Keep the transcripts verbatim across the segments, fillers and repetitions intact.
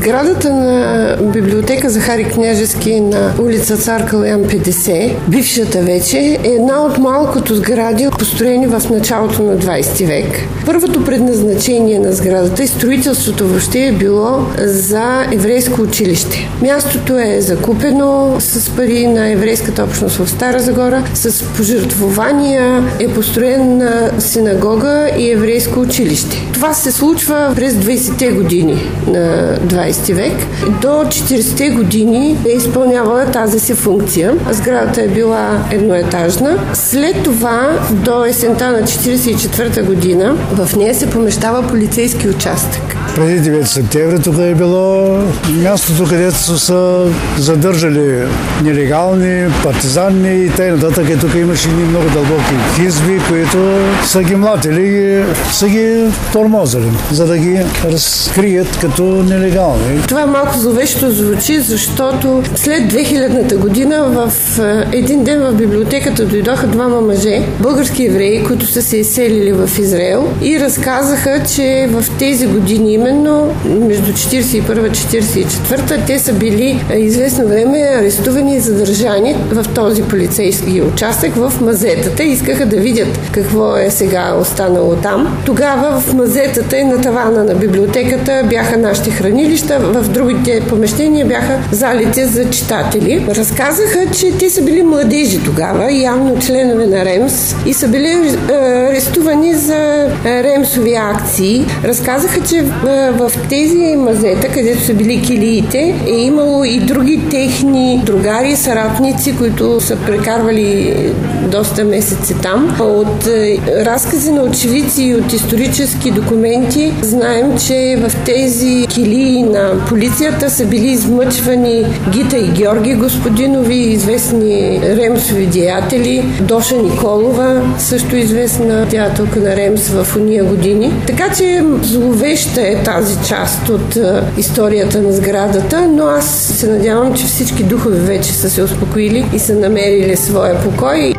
Сградата на библиотека Захари Княжески на улица Цар Калоян петдесет, бившата вече, е една от малкото сгради, построени в началото на двадесети век. Първото предназначение на сградата и строителството въобще е било за еврейско училище. Мястото е закупено с пари на еврейската общност в Стара Загора, с пожертвования е построена синагога и еврейско училище. Това се случва през двадесетте години на двадесети век. До четиридесетте години е изпълнявала тази си функция. Сградата е била едноетажна. След това, до есента на четиридесет и четвърта година, в нея се помещава полицейски участък. Преди девети септември тук е било мястото, където са задържали нелегални, партизанни и т.н. И тук имаше ни много дълбоки хизби, които са ги млатили, са ги тормозили, за да ги разкрият като нелегални. Това малко зловещо звучи, защото след две хилядната година в един ден в библиотеката дойдоха двама мъже, български евреи, които са се изселили в Израел и разказаха, че в тези години, именно между четиридесет и първа и четиридесет и четвърта, те са били известно време арестувани и задържани в този полицейски участък в мазетата. Искаха да видят какво е сега останало там. Тогава в мазетата и на тавана на библиотеката бяха нашите хранилища, в другите помещения бяха залите за читатели. Разказаха, че те са били младежи тогава, явно членове на РЕМС, и са били е, арестувани за ремсови акции. Разказаха, че в тези мазета, където са били килиите, е имало и други техни другари, съратници, които са прекарвали доста месеци там. От разкази на очевидци и от исторически документи знаем, че в тези килии на полицията са били измъчвани Гита и Георги Господинови, известни ремсови деятели, Доша Николова, също известна деятелка на ремс в уния години. Така че зловеща е тази част от историята на сградата, но аз се надявам, че всички духове вече са се успокоили и са намерили своя покой.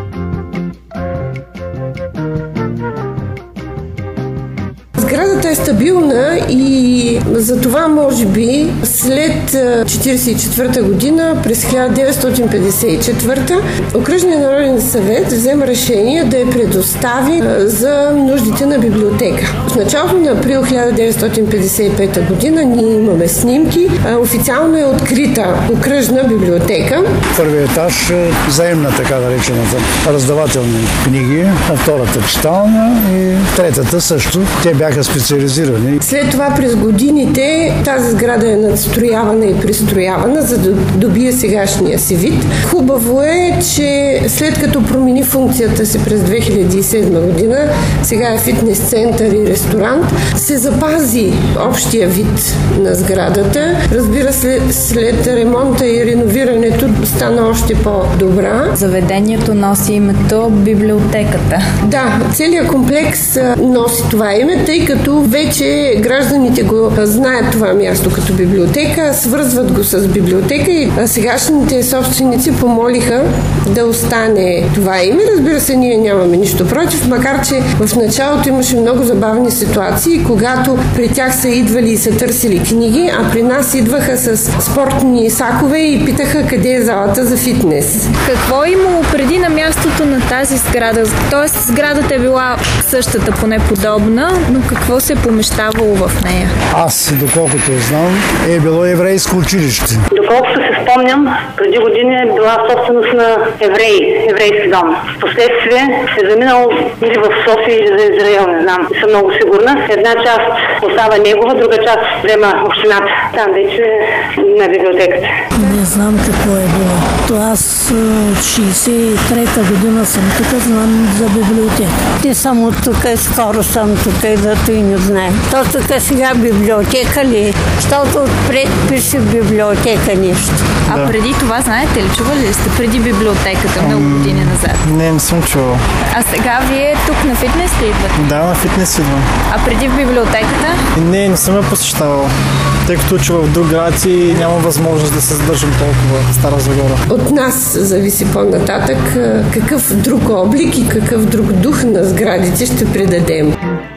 Сградата е стабилна и за това може би след четиридесет и четвърта година, през хиляда деветстотин петдесет и четвърта, Окръжният народен съвет взема решение да я предостави за нуждите на библиотека. В началото на април хиляда деветстотин петдесет и пета година ние имаме снимки. Официално е открита Окръжна библиотека. Първият етаж е заемна, така наречената, раздавателни книги, а втората читална и третата също. Те бяха специализирани. След това през годините тази сграда е надстроявана и пристроявана, за да добие сегашния си вид. Хубаво е, че след като промени функцията си през две хиляди и седма година, сега е фитнес център и ресторант, се запази общия вид на сградата. Разбира се, след ремонта и реновирането стана още по-добра. Заведението носи името библиотеката. Да, целият комплекс носи това име, тъй като вече гражданите го знаят това място като библиотека, свързват го с библиотека и сегашните собственици помолиха да остане това име. Разбира се, ние нямаме нищо против, макар че в началото имаше много забавни ситуации, когато при тях са идвали и са търсили книги, а при нас идваха с спортни сакове и питаха къде е залата за фитнес. Какво е имало преди на мястото на тази сграда? Тоест сградата е била същата, поне подобна, но какво се е помещавало в нея? Аз, доколкото знам, е било еврейско училище. Доколкото се спомням, преди години е била собственост на евреи, еврейски дом. Впоследствие е заминал или в София, или за Израел, не знам. Не съм много сигурна. Една част остава негова, друга част взема общината. Там вече на библиотеката. Не знам какво е било. То аз от шейсет и трета година съм тук, знам за библиотека. Те само тук, скоро съм тук, зато и не знае. То тук сега библиотека ли? Защото отпред пише библиотека нещо. А да. Преди това, знаете ли, чували ли сте преди библиотеката много години назад? Не, не съм чувал. А сега вие тук на фитнес ли идвате? Да, на фитнес идвам. А преди в библиотеката? Не, не съм я посещавал. Тъй като уча в друг град и няма възможност да се задържам толкова в Стара Загора. От нас зависи по-нататък какъв друг облик и какъв друг дух на сградите ще придадем.